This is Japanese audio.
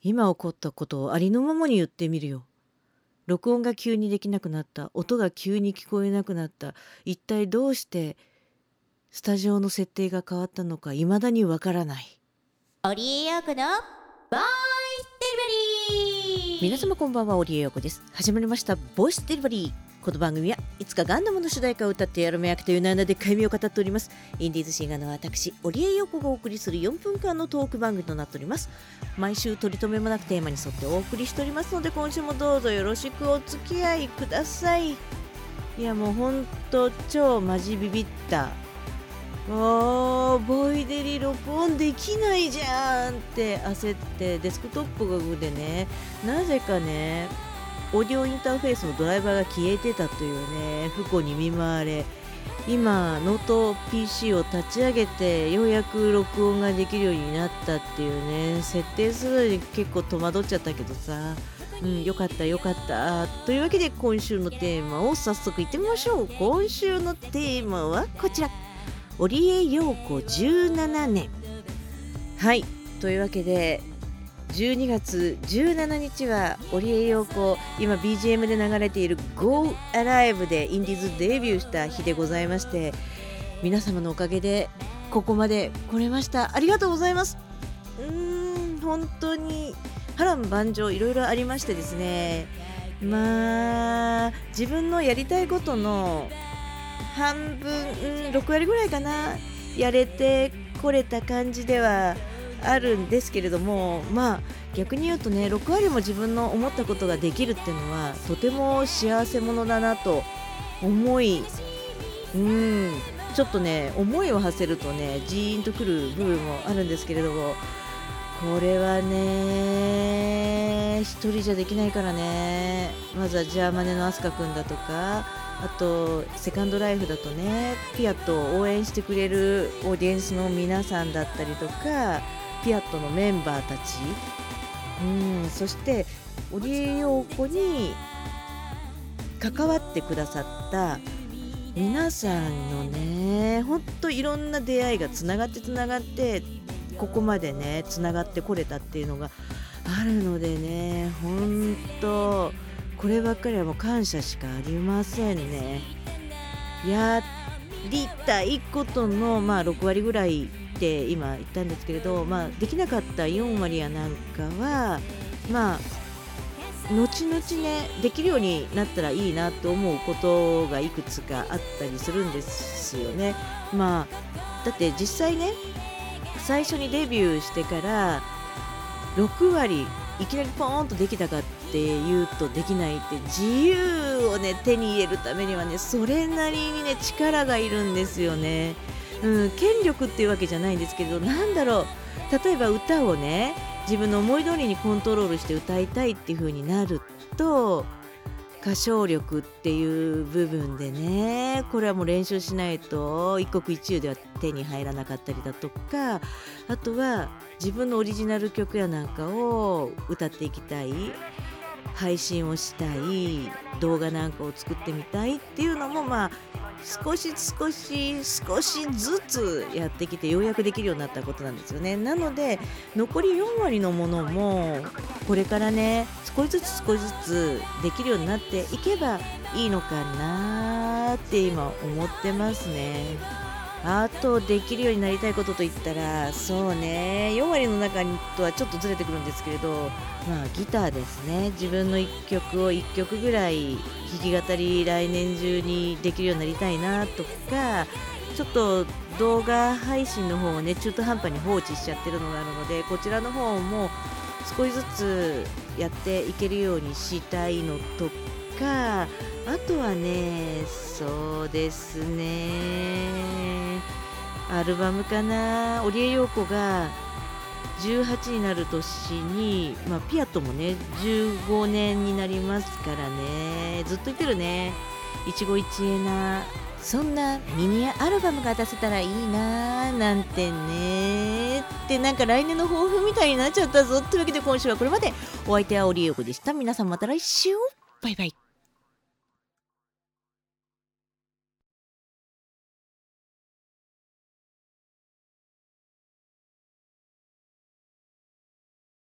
今起こったことをありのままに言ってみるよ。録音が急にできなくなった。音が急に聞こえなくなった。一体どうしてスタジオの設定が変わったのか未だにわからない。 織江陽子のボイスデリバリー。 皆様こんばんは、織江陽子です。始まりましたボイスデリバリー。この番組はいつかガンダムの主題歌を歌ってやるめ役という名で解明を語っておりますインディーズシンガーの私織江陽子がお送りする4分間のトーク番組となっております。毎週取り留めもなくテーマに沿ってお送りしておりますので、今週もどうぞよろしくお付き合いください。いやもうほんと超マジビビった。ボイデリ録音できないじゃんって焦ってデスクトップでね、なぜかねオーディオインターフェースのドライバーが消えてたというね不幸に見舞われ、今ノート PC を立ち上げてようやく録音ができるようになったっていうね、設定するのに結構戸惑っちゃったけどさ、よかったよかったというわけで、今週のテーマを早速いってみましょう。今週のテーマはこちら、織江陽子17年。はい、というわけで12月17日は織江陽子、今 BGM で流れている Go Alive でインディーズデビューした日でございまして、皆様のおかげでここまで来れました。ありがとうございます。本当に波乱万丈いろいろありましてですね、自分のやりたいことの半分、6割ぐらいかなやれてこれた感じではあるんですけれども、逆に言うとね、6割も自分の思ったことができるっていうのはとても幸せ者だなと思い、ちょっとね思いを馳せるとねジーンとくる部分もあるんですけれども、これはね一人じゃできないからね。まずはジャーマネのアスカくんだとか、あとセカンドライフだとねピアットを応援してくれるオーディエンスの皆さんだったりとか、ピアットのメンバーたち、そして織江陽子に関わってくださった皆さんのね、ほんといろんな出会いがつながってここまでねつながってこれたっていうのがあるのでね、ほんとこればっかりはもう感謝しかありませんね。やりたいことの6割ぐらいって今言ったんですけれど、できなかった4割やなんかは後々ねできるようになったらいいなと思うことがいくつかあったりするんですよね。だって実際ね、最初にデビューしてから6割いきなりポーンとできたかっていうとできないって、自由をね手に入れるためにはねそれなりにね力がいるんですよね。権力っていうわけじゃないんですけど、例えば歌をね自分の思い通りにコントロールして歌いたいっていう風になると、歌唱力っていう部分でね、これはもう練習しないと一国一憂では手に入らなかったりだとか、あとは自分のオリジナル曲やなんかを歌っていきたい、配信をしたい、動画なんかを作ってみたいっていうのも少しずつやってきてようやくできるようになったことなんですよね。なので残り4割のものもこれからね少しずつできるようになっていけばいいのかなって今思ってますね。あとできるようになりたいことといったら、そうね4割の中にとはちょっとずれてくるんですけれど、ギターですね。自分の1曲を1曲ぐらい弾き語り来年中にできるようになりたいなとか、ちょっと動画配信の方をね中途半端に放置しちゃってるのがあるので、こちらの方も少しずつやっていけるようにしたいのとか、あとはねそうですねアルバムかな。織江陽子が18になる年に、ピアットもね15年になりますからね、ずっと言ってるね、一期一会なそんなミニアルバムが出せたらいいななんてねって来年の抱負みたいになっちゃったぞ。というわけで今週はこれまで。お相手は織江陽子でした。皆さんまた来週、バイバイ。